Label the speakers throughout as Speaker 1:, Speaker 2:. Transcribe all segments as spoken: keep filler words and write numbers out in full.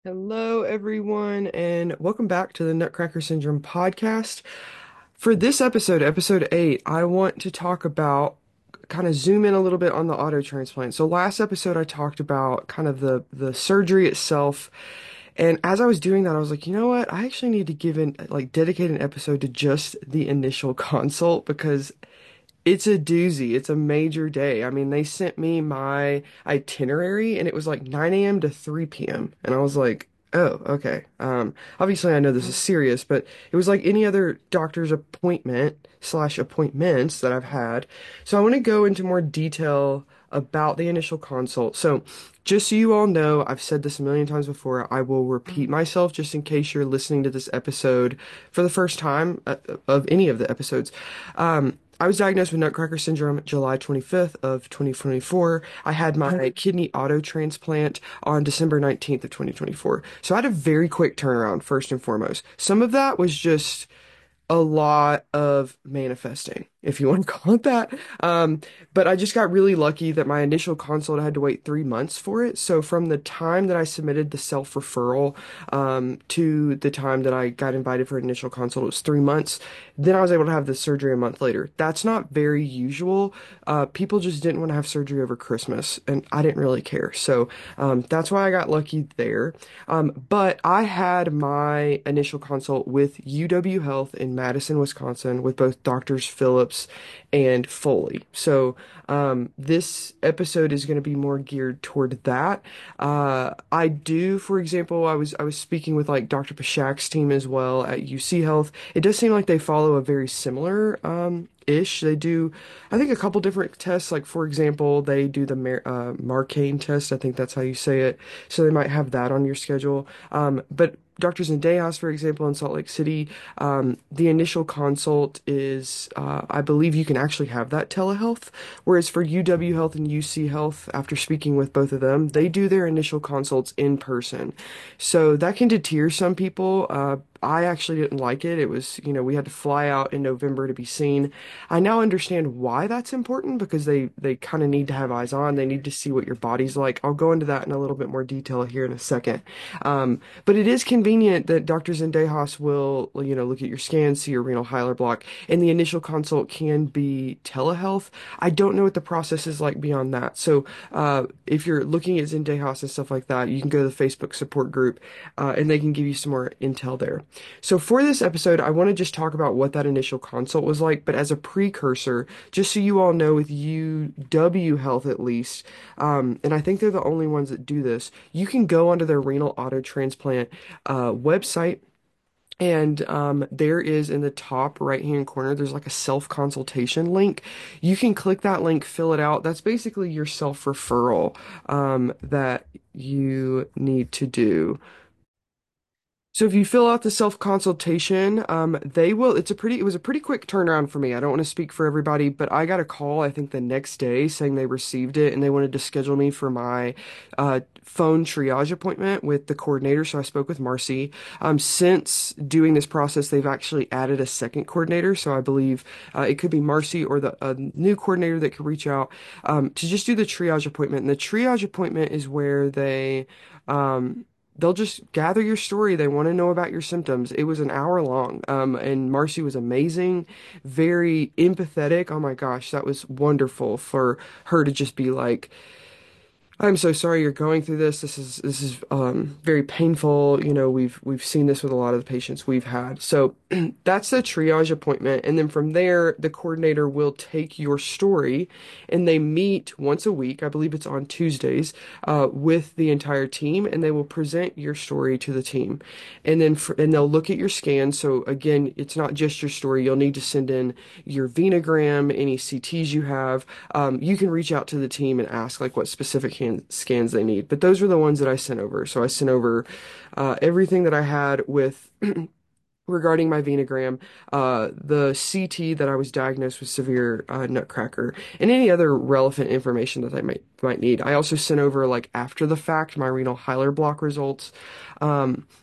Speaker 1: Hello, everyone, and welcome back to the Nutcracker Syndrome podcast. For this episode, episode eight, I want to talk about kind of zoom in a little bit on the auto transplant. So last episode, I talked about kind of the the surgery itself, and as I was doing that, I was like, you know what? I actually need to give an like dedicate an episode to just the initial consult because it's a doozy. It's a major day. I mean, they sent me my itinerary and it was like nine a m to three p m. And I was like, oh, okay. Um, obviously I know this is serious, but it was like any other doctor's appointment slash appointments that I've had. So I want to go into more detail about the initial consult. So just so you all know, I've said this a million times before. I will repeat myself just in case you're listening to this episode for the first time uh, of any of the episodes. Um, I was diagnosed with Nutcracker syndrome July twenty-fifth of twenty twenty-four. I had my kidney auto transplant on December nineteenth of twenty twenty-four. So I had a very quick turnaround, first and foremost. Some of that was just a lot of manifesting, if you want to call it that. Um, but I just got really lucky that my initial consult, I had to wait three months for it. So from the time that I submitted the self-referral um, to the time that I got invited for an initial consult, it was three months. Then I was able to have the surgery a month later. That's not very usual. Uh, people just didn't want to have surgery over Christmas, and I didn't really care. So um, that's why I got lucky there. Um, but I had my initial consult with U W Health in Madison, Wisconsin, with both doctors Phillips and Foley. So um, this episode is going to be more geared toward that. Uh, I do, for example, I was I was speaking with like doctor Pashak's team as well at U C Health. It does seem like they follow a very similar um, ish. They do, I think, a couple different tests. Like for example, they do the Mar uh, Marcane test. I think that's how you say it. So they might have that on your schedule. Um, but Doctors Zendejas, for example, in Salt Lake City, um, the initial consult is, uh, I believe you can actually have that telehealth. Whereas for U W Health and U C Health, after speaking with both of them, they do their initial consults in person. So that can deter some people. Uh, I actually didn't like it. It was, you know, we had to fly out in November to be seen. I now understand why that's important because they they kind of need to have eyes on. They need to see what your body's like. I'll go into that in a little bit more detail here in a second. Um, but it is convenient that doctors in Dejas will, you know, look at your scans, see your renal hilar block, and the initial consult can be telehealth. I don't know what the process is like beyond that. So uh, if you're looking at Zendejas and stuff like that, you can go to the Facebook support group, uh, and they can give you some more intel there. So for this episode, I want to just talk about what that initial consult was like, but as a precursor, just so you all know, with U W Health at least, um, and I think they're the only ones that do this, you can go onto their renal auto transplant uh, website. And um, there is in the top right hand corner, there's like a self consultation link. You can click that link, fill it out. That's basically your self referral um, that you need to do. So if you fill out the self-consultation, um, they will, it's a pretty, it was a pretty quick turnaround for me. I don't want to speak for everybody, but I got a call, I think the next day saying they received it and they wanted to schedule me for my uh, phone triage appointment with the coordinator. So I spoke with Marcy. Um, since doing this process, they've actually added a second coordinator. So I believe uh, it could be Marcy or the a new coordinator that could reach out um, to just do the triage appointment. And the triage appointment is where they, um, they'll just gather your story. They want to know about your symptoms. It was an hour long. Um, and Marcy was amazing, very empathetic. Oh my gosh, that was wonderful for her to just be like, I'm so sorry you're going through this. This is this is um, very painful. You know, we've we've seen this with a lot of the patients we've had. So that's the triage appointment, and then from there, the coordinator will take your story, and they meet once a week. I believe it's on Tuesdays, uh, with the entire team, and they will present your story to the team, and then for, and they'll look at your scans. So again, it's not just your story. You'll need to send in your venogram, any C Ts you have. Um, you can reach out to the team and ask like what specific hand, scans they need. But those were the ones that I sent over. So I sent over uh, everything that I had with regarding my venogram, uh, the C T that I was diagnosed with severe uh, nutcracker, and any other relevant information that I might might need. I also sent over like after the fact my renal hilar block results. Um,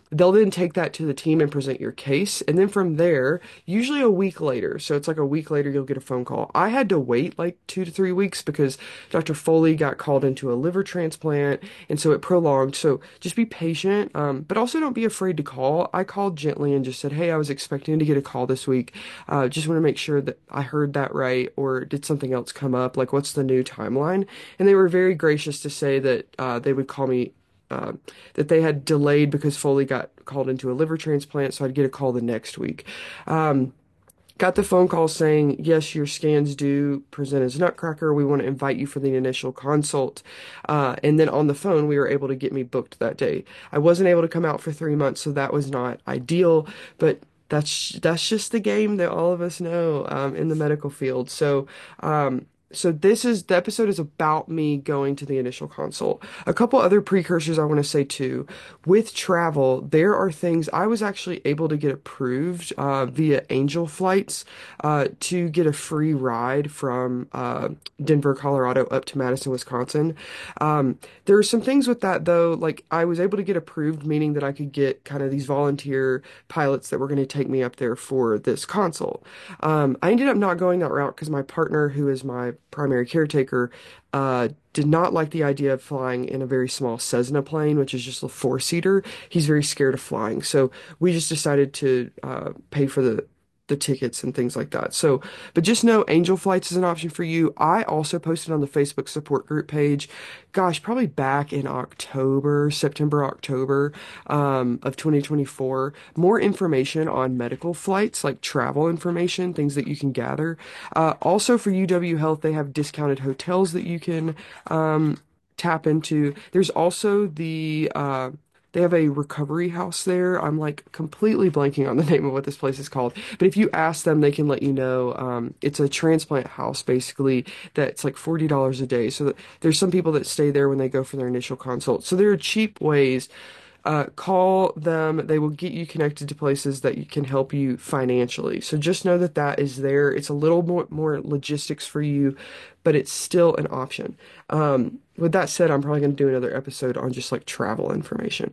Speaker 1: They'll then take that to the team and present your case. And then from there, usually a week later, so it's like a week later, you'll get a phone call. I had to wait like two to three weeks because doctor Foley got called into a liver transplant. And so it prolonged. So just be patient, um, but also don't be afraid to call. I called gently and just said, hey, I was expecting to get a call this week. Uh, just want to make sure that I heard that right, or did something else come up? Like, what's the new timeline? And they were very gracious to say that uh, they would call me uh, that they had delayed because Foley got called into a liver transplant, so I'd get a call the next week. Um, got the phone call saying, yes, your scans do present as Nutcracker. We want to invite you for the initial consult. Uh, and then on the phone, we were able to get me booked that day. I wasn't able to come out for three months, so that was not ideal, but that's that's just the game that all of us know um, in the medical field. So, um, so this is the episode is about me going to the initial consult. A couple other precursors I want to say too. With travel, there are things I was actually able to get approved uh, via Angel Flights uh, to get a free ride from uh, Denver, Colorado up to Madison, Wisconsin. Um, there are some things with that though, like I was able to get approved, meaning that I could get kind of these volunteer pilots that were going to take me up there for this consult. Um, I ended up not going that route because my partner, who is my primary caretaker, uh, did not like the idea of flying in a very small Cessna plane, which is just a four-seater. He's very scared of flying. So we just decided to uh, pay for the the tickets and things like that. So, but just know Angel Flights is an option for you. I also posted on the Facebook support group page, gosh, probably back in October, September, October um, of twenty twenty-four, more information on medical flights, like travel information, things that you can gather. Uh, also for U W Health, they have discounted hotels that you can um, tap into. There's also the uh, they have a recovery house there. I'm like completely blanking on the name of what this place is called. But if you ask them, they can let you know. Um, it's a transplant house basically that's like forty dollars a day. So that there's some people that stay there when they go for their initial consult. So there are cheap ways. Uh, call them. They will get you connected to places that you can help you financially. So just know that that is there. It's a little more more logistics for you, but it's still an option. Um, with that said, I'm probably going to do another episode on just like travel information.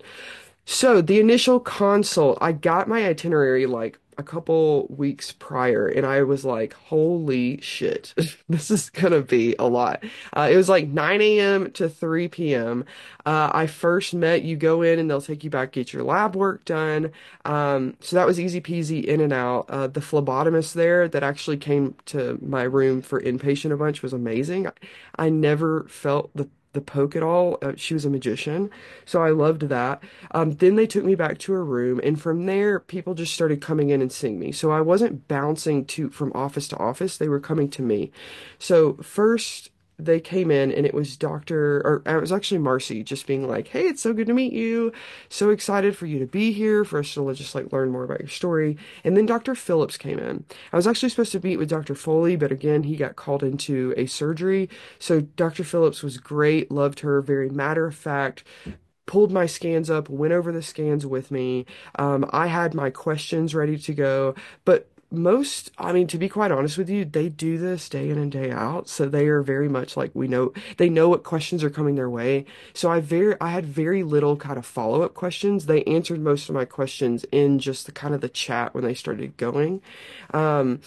Speaker 1: So the initial consult, I got my itinerary like a couple weeks prior, and I was like, holy shit, this is gonna be a lot. Uh, it was like nine a m to three p m. Uh, I first met, you go in and they'll take you back, get your lab work done. Um, so that was easy peasy in and out. Uh, the phlebotomist there that actually came to my room for inpatient a bunch was amazing. I, I never felt the the poke at all. Uh, she was a magician, so I loved that. Um, then they took me back to her room, and from there, people just started coming in and seeing me. So I wasn't bouncing to from office to office; they were coming to me. So first, they came in, and it was Doctor, or uh, it was actually Marcy, just being like, "Hey, it's so good to meet you. So excited for you to be here. For us to just like learn more about your story." And then Doctor Phillips came in. I was actually supposed to meet with Doctor Foley, but again, he got called into a surgery. So Doctor Phillips was great, loved her, very matter of fact, pulled my scans up, went over the scans with me. Um, I had my questions ready to go, but most, I mean, to be quite honest with you, they do this day in and day out. So they are very much like we know, they know what questions are coming their way. So I very, I had very little kind of follow-up questions. They answered most of my questions in just the kind of the chat when they started going. Um,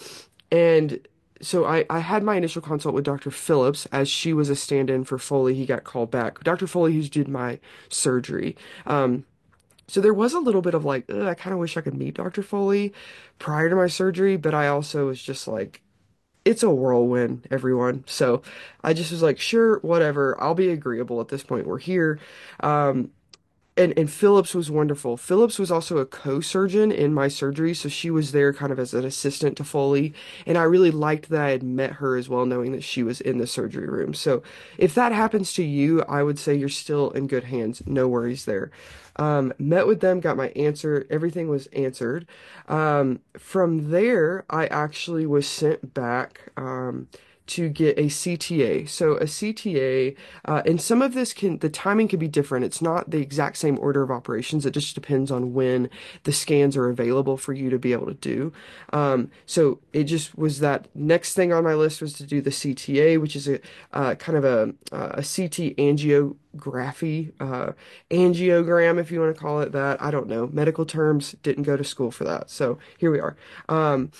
Speaker 1: and so I, I had my initial consult with Doctor Phillips as she was a stand-in for Foley. He got called back. Doctor Foley, who did my surgery. Um, so there was a little bit of like, ugh, I kind of wish I could meet Doctor Foley prior to my surgery, but I also was just like, it's a whirlwind, everyone. So I just was like, sure, whatever. I'll be agreeable at this point. We're here. Um, and and Phillips was wonderful. Phillips was also a co-surgeon in my surgery, so she was there kind of as an assistant to Foley, and I really liked that I had met her as well, knowing that she was in the surgery room. So if that happens to you, I would say you're still in good hands. No worries there. Um, met with them, got my answer. Everything was answered. Um, from there, I actually was sent back um, to get a C T A. So a C T A, uh, and some of this can, the timing can be different. It's not the exact same order of operations. It just depends on when the scans are available for you to be able to do. Um, so it just was that next thing on my list was to do the C T A, which is a uh, kind of a, a C T angiography, uh, angiogram, if you want to call it that. I don't know. Medical terms, didn't go to school for that. So here we are. Um,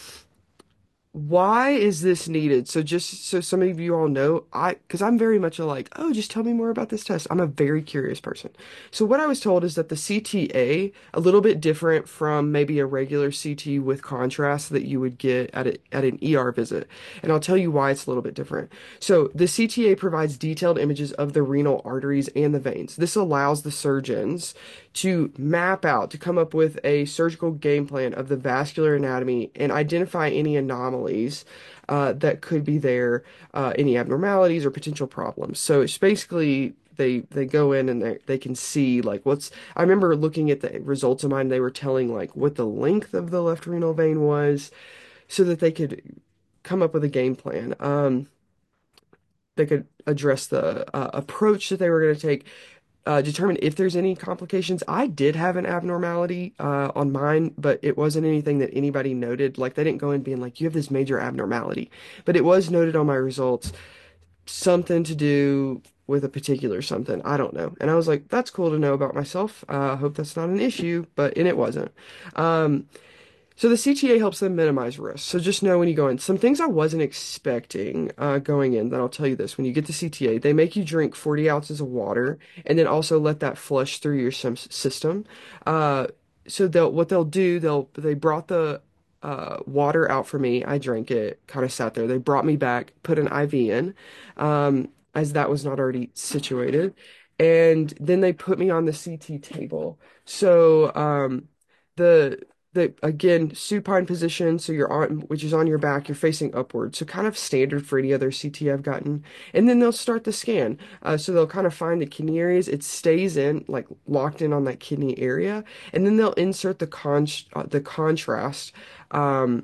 Speaker 1: why is this needed? So just so some of you all know, I, because I'm very much a like, oh, just tell me more about this test. I'm a very curious person. So what I was told is that the C T A, a little bit different from maybe a regular C T with contrast that you would get at a, at an E R visit. And I'll tell you why it's a little bit different. So the C T A provides detailed images of the renal arteries and the veins. This allows the surgeons to map out, to come up with a surgical game plan of the vascular anatomy and identify any anomalies uh, that could be there, uh, any abnormalities or potential problems. So it's basically they they go in and they they can see like what's. I remember looking at the results of mine. They were telling like what the length of the left renal vein was, so that they could come up with a game plan. Um, they could address the uh, approach that they were going to take, uh, determine if there's any complications. I did have an abnormality uh, on mine, but it wasn't anything that anybody noted. Like they didn't go in being like, you have this major abnormality, but it was noted on my results, something to do with a particular something. I don't know. And I was like, that's cool to know about myself. I uh, hope that's not an issue, but and it wasn't. Um, so the C T A helps them minimize risk. So just know when you go in, some things I wasn't expecting uh, going in, that I'll tell you this. When you get the C T A, they make you drink forty ounces of water and then also let that flush through your sym- system. Uh, so they'll, what they'll do, they'll, they brought the uh, water out for me. I drank it, kind of sat there. They brought me back, put an I V in, um, as that was not already situated. And then they put me on the C T table. So, um, the the again supine position, so you're on, which is on your back, you're facing upward, so kind of standard for any other C T I've gotten. And then they'll start the scan, uh, so they'll kind of find the kidney areas. It stays in like locked in on that kidney area, and then they'll insert the con uh, the contrast, um,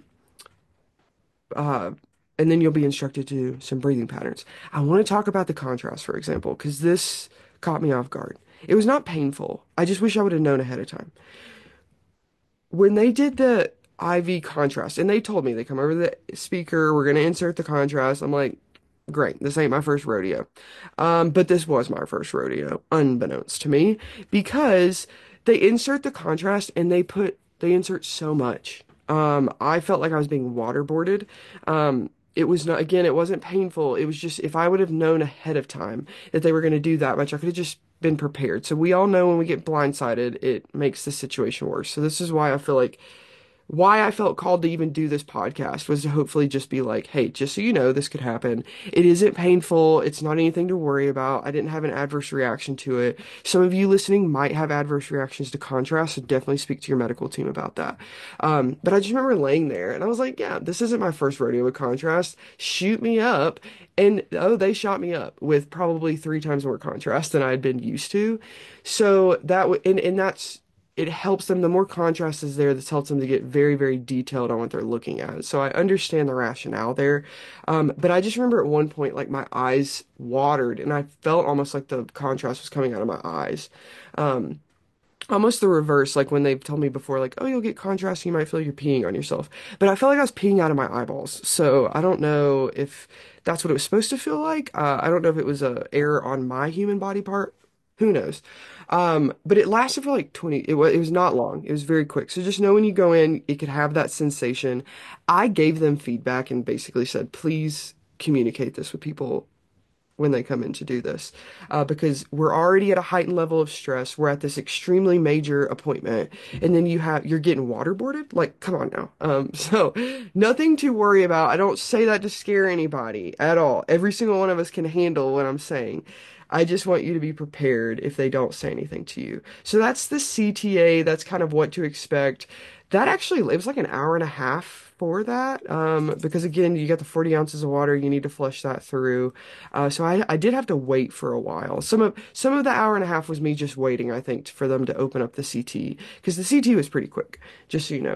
Speaker 1: uh, and then you'll be instructed to do some breathing patterns. I want to talk about the contrast, for example, because this caught me off guard. It was not painful. I just wish I would have known ahead of time when they did the I V contrast, and they told me they come over the speaker, we're gonna insert the contrast. I'm like, great, this ain't my first rodeo. Um, but this was my first rodeo, unbeknownst to me, because they insert the contrast and they put they insert so much. Um, I felt like I was being waterboarded. Um, it was not, again, it wasn't painful. It was just, if I would have known ahead of time that they were going to do that much, I could have just been prepared. So we all know when we get blindsided, it makes the situation worse. So this is why I feel like why I felt called to even do this podcast was to hopefully just be like, hey, just so you know, this could happen. It isn't painful. It's not anything to worry about. I didn't have an adverse reaction to it. Some of you listening might have adverse reactions to contrast, so definitely speak to your medical team about that. Um, but I just remember laying there and I was like, yeah, this isn't my first rodeo with contrast. Shoot me up. And oh, they shot me up with probably three times more contrast than I had been used to. So that, w and, and that's, it helps them. The more contrast is there, this helps them to get very, very detailed on what they're looking at. So I understand the rationale there. Um, but I just remember at one point, like my eyes watered and I felt almost like the contrast was coming out of my eyes. Um, almost the reverse, like when they've told me before, like, oh, you'll get contrast, you might feel you're peeing on yourself. But I felt like I was peeing out of my eyeballs. So I don't know if that's what it was supposed to feel like. Uh, I don't know if it was a error on my human body part. Who knows? Um, but it lasted for like twenty, it was, it was not long. It was very quick. So just know when you go in, it could have that sensation. I gave them feedback and basically said, please communicate this with people when they come in to do this, uh, because we're already at a heightened level of stress. We're at this extremely major appointment, and then you have you're getting waterboarded. Like, come on now. Um, so nothing to worry about. I don't say that to scare anybody at all. Every single one of us can handle what I'm saying. I just want you to be prepared if they don't say anything to you. So that's the C T A. That's kind of what to expect. That actually, it was like an hour and a half for that, um, because again, you got the forty ounces of water, you need to flush that through. Uh, so I, I did have to wait for a while. Some of some of the hour and a half was me just waiting, I think, for them to open up the C T, because the C T was pretty quick, just so you know.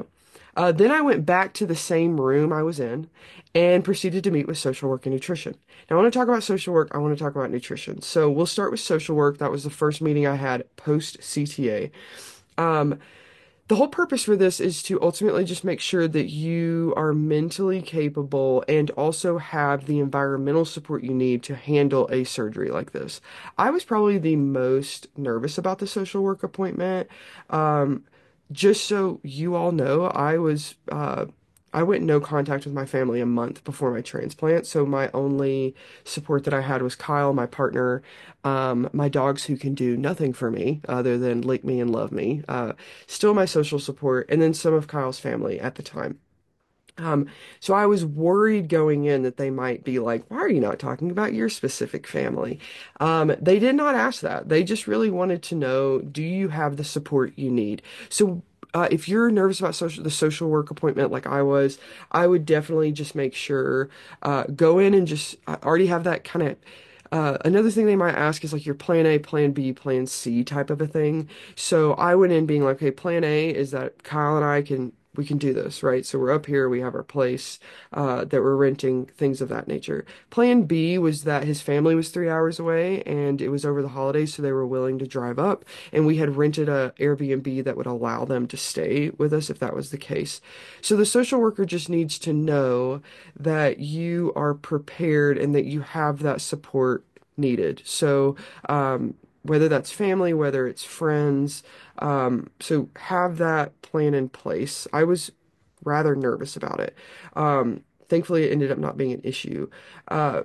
Speaker 1: Uh, then I went back to the same room I was in and proceeded to meet with social work and nutrition. Now, I want to talk about social work. I want to talk about nutrition. So we'll start with social work. That was the first meeting I had post C T A. Um, the whole purpose for this is to ultimately just make sure that you are mentally capable and also have the environmental support you need to handle a surgery like this. I was probably the most nervous about the social work appointment. Um, just so you all know, I was uh, I went no contact with my family a month before my transplant, so my only support that I had was Kyle, my partner, um, my dogs who can do nothing for me other than lick me and love me. Uh, still my social support, and then some of Kyle's family at the time. Um, so I was worried going in that they might be like, why are you not talking about your specific family? Um, they did not ask that. They just really wanted to know, do you have the support you need? So uh, if you're nervous about social, the social work appointment like I was, I would definitely just make sure, uh, go in and just uh, already have that kind of uh, another thing they might ask is like your plan A, plan B, plan C type of a thing. So I went in being like, okay, plan A is that Kyle and I can we can do this, right? So we're up here, we have our place uh, that we're renting, things of that nature. Plan B was that his family was three hours away and it was over the holidays, so they were willing to drive up. And we had rented a Airbnb that would allow them to stay with us if that was the case. So the social worker just needs to know that you are prepared and that you have that support needed. So, um, whether that's family, whether it's friends, um, so have that plan in place. I was rather nervous about it. Um, thankfully, it ended up not being an issue. Uh,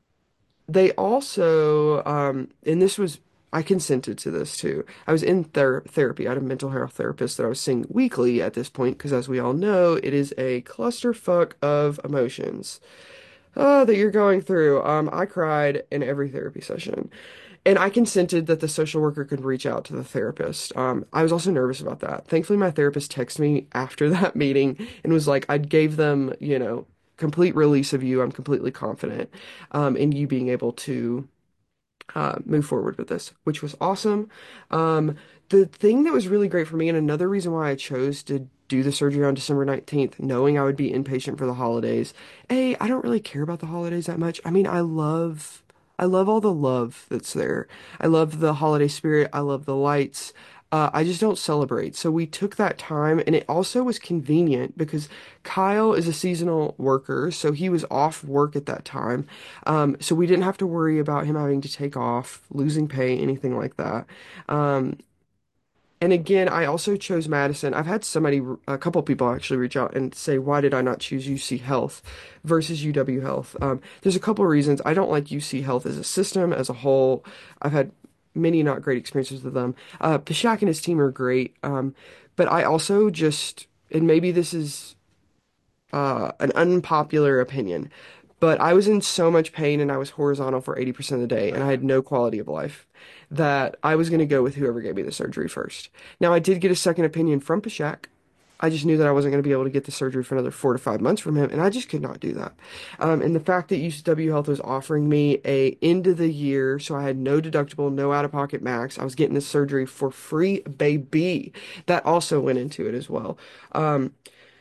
Speaker 1: they also, um, and this was, I consented to this too. I was in ther therapy. I had a mental health therapist that I was seeing weekly at this point, because as we all know, it is a clusterfuck of emotions uh, that you're going through. Um, I cried in every therapy session. And I consented that the social worker could reach out to the therapist. Um, I was also nervous about that. Thankfully, my therapist texted me after that meeting and was like, I gave them, you know, complete release of you. I'm completely confident um, in you being able to uh, move forward with this, which was awesome. Um, the thing that was really great for me, and another reason why I chose to do the surgery on December nineteenth, knowing I would be inpatient for the holidays. A, I don't really care about the holidays that much. I mean, I love, I love all the love that's there. I love the holiday spirit. I love the lights. Uh, I just don't celebrate. So we took that time, and it also was convenient because Kyle is a seasonal worker, so he was off work at that time. Um, so we didn't have to worry about him having to take off, losing pay, anything like that. Um, and again, I also chose Madison. I've had somebody, a couple people actually reach out and say, why did I not choose U C Health versus U W Health? Um, there's a couple of reasons. I don't like U C Health as a system, as a whole. I've had many not great experiences with them. Uh, Pashak and his team are great. Um, but I also just, and maybe this is uh, an unpopular opinion, but I was in so much pain and I was horizontal for eighty percent of the day and I had no quality of life that I was going to go with whoever gave me the surgery first. Now, I did get a second opinion from Pashak. I just knew that I wasn't going to be able to get the surgery for another four to five months from him, and I just could not do that. Um, and the fact that U C W Health was offering me a end of the year, so I had no deductible, no out-of-pocket max. I was getting this surgery for free, baby. That also went into it as well. Um,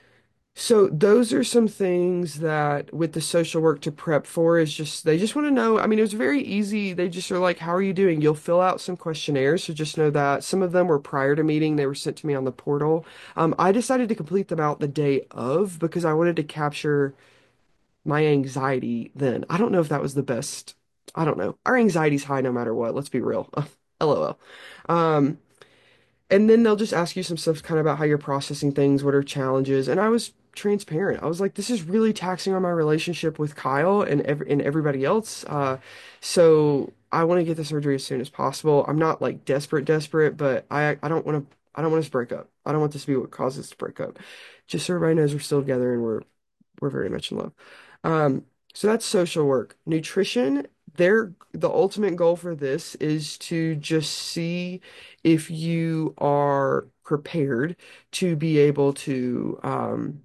Speaker 1: so those are some things that with the social work to prep for is just they just want to know. I mean, it was very easy. They just are like, "How are you doing?" You'll fill out some questionnaires, so just know that some of them were prior to meeting. They were sent to me on the portal. Um, I decided to complete them out the day of because I wanted to capture my anxiety then. I don't know if that was the best. I don't know. Our anxiety's high no matter what. Let's be real. LOL. Um, and then they'll just ask you some stuff kind of about how you're processing things, what are challenges. And I was transparent. I was like, this is really taxing on my relationship with Kyle and every and everybody else. Uh, so I want to get the surgery as soon as possible. I'm not like desperate, desperate, but I I don't want to I don't want us to break up. I don't want this to be what causes us to break up. Just so everybody knows we're still together and we're we're very much in love. Um, so that's social work. Nutrition, their the ultimate goal for this is to just see if you are prepared to be able to um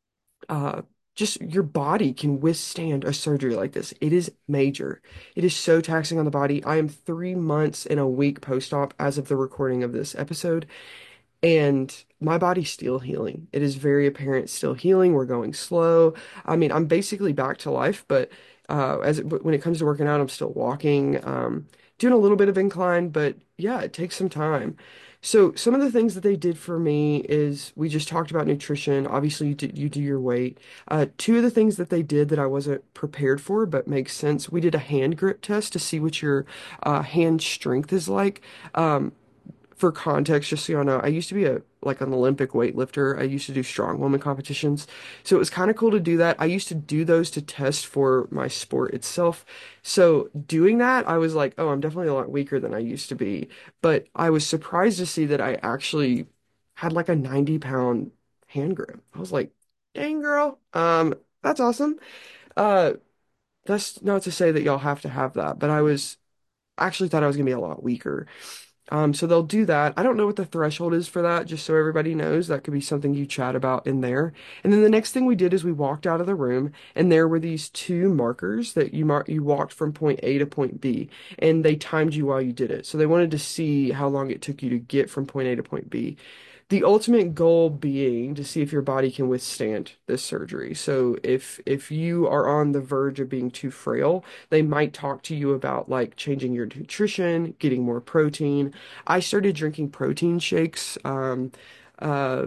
Speaker 1: uh just your body can withstand a surgery like this. It is major. It is so taxing on the body. I am three months and a week post-op as of the recording of this episode. And my body's still healing. It is very apparent it's still healing. We're going slow. I mean, I'm basically back to life, but uh, as it, but when it comes to working out, I'm still walking, um, doing a little bit of incline, but yeah, it takes some time. So some of the things that they did for me is we just talked about nutrition. Obviously, you do, you do your weight. Uh, two of the things that they did that I wasn't prepared for, but makes sense. We did a hand grip test to see what your uh, hand strength is like. Um, for context, just so y'all know, I used to be a like an Olympic weightlifter. I used to do strong woman competitions. So it was kind of cool to do that. I used to do those to test for my sport itself. So doing that, I was like, oh, I'm definitely a lot weaker than I used to be. But I was surprised to see that I actually had like a ninety pound hand grip. I was like, dang girl, um, that's awesome. Uh, that's not to say that y'all have to have that, but I was actually thought I was gonna be a lot weaker. Um, so they'll do that. I don't know what the threshold is for that, just so everybody knows. That could be something you chat about in there. And then the next thing we did is we walked out of the room, and there were these two markers that you mar you walked from point A to point B, and they timed you while you did it. So they wanted to see how long it took you to get from point A to point B. The ultimate goal being to see if your body can withstand this surgery. So if if you are on the verge of being too frail, they might talk to you about like changing your nutrition, getting more protein. I started drinking protein shakes um, uh,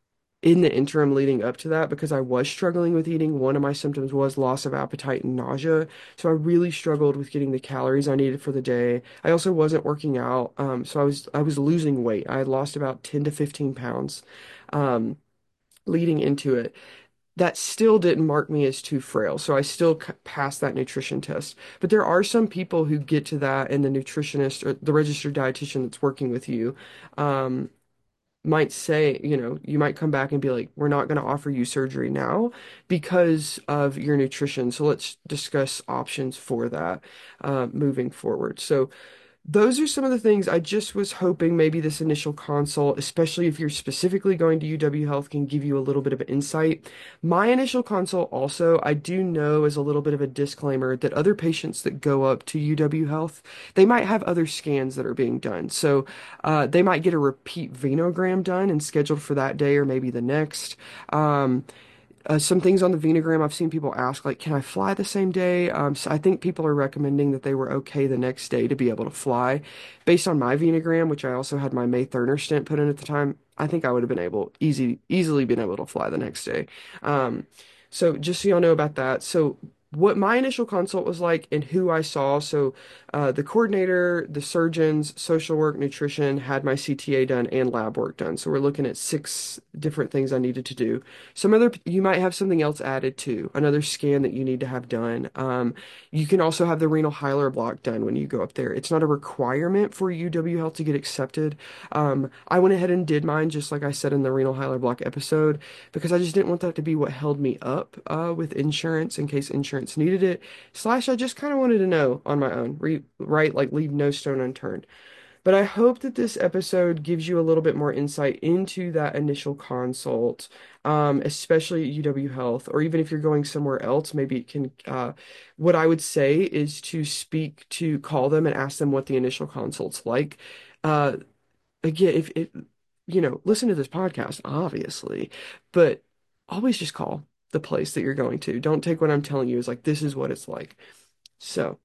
Speaker 1: in the interim leading up to that because I was struggling with eating. One of my symptoms was loss of appetite and nausea. So I really struggled with getting the calories I needed for the day. I also wasn't working out. Um, so I was I was losing weight. I had lost about ten to fifteen pounds um, leading into it. That still didn't mark me as too frail. So I still c- passed that nutrition test. But there are some people who get to that and the nutritionist or the registered dietitian that's working with you um, might say, you know, you might come back and be like, we're not going to offer you surgery now because of your nutrition. So let's discuss options for that uh, moving forward. So those are some of the things I just was hoping maybe this initial consult, especially if you're specifically going to U W Health, can give you a little bit of insight. My initial consult also, I do know as a little bit of a disclaimer that other patients that go up to U W Health, they might have other scans that are being done. So uh, they might get a repeat venogram done and scheduled for that day or maybe the next. Um, uh, some things on the venogram I've seen people ask, like, can I fly the same day? Um, so I think people are recommending that they were okay the next day to be able to fly. Based on my venogram, which I also had my May Thurner stent put in at the time, I think I would have been able, easy, easily been able to fly the next day. Um, so just so y'all know about that. So what my initial consult was like and who I saw. So uh, the coordinator, the surgeons, social work, nutrition had my C T A done and lab work done. So we're looking at six different things I needed to do. Some other, you might have something else added too, another scan that you need to have done. Um, you can also have the renal hilar block done when you go up there. It's not a requirement for U W Health to get accepted. Um, I went ahead and did mine, just like I said in the renal hilar block episode, because I just didn't want that to be what held me up uh, with insurance in case insurance needed it. Slash, I just kind of wanted to know on my own, re right? Like leave no stone unturned. But I hope that this episode gives you a little bit more insight into that initial consult, um, especially at U W Health, or even if you're going somewhere else, maybe it can, uh, what I would say is to speak to call them and ask them what the initial consult's like. Uh, again, if it, you know, listen to this podcast, obviously, but always just call the place that you're going to. Don't take what I'm telling you as like, this is what it's like. So.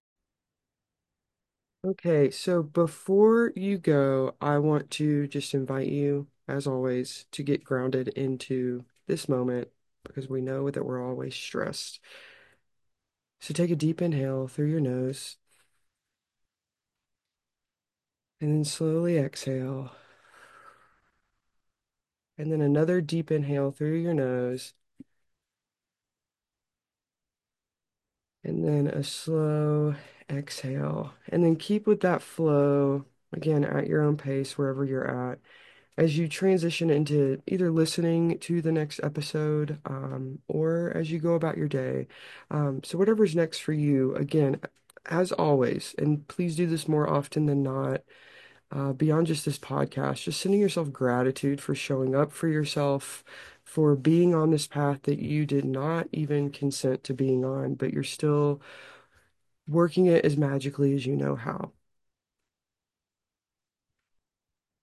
Speaker 1: Okay, so before you go, I want to just invite you, as always, to get grounded into this moment because we know that we're always stressed. So take a deep inhale through your nose and then slowly exhale. And then another deep inhale through your nose and then a slow exhale. And then keep with that flow, again, at your own pace, wherever you're at, as you transition into either listening to the next episode um, or as you go about your day. Um, so, whatever's next for you, again, as always, and please do this more often than not, uh, beyond just this podcast, just sending yourself gratitude for showing up for yourself, for being on this path that you did not even consent to being on, but you're still working it as magically as you know how.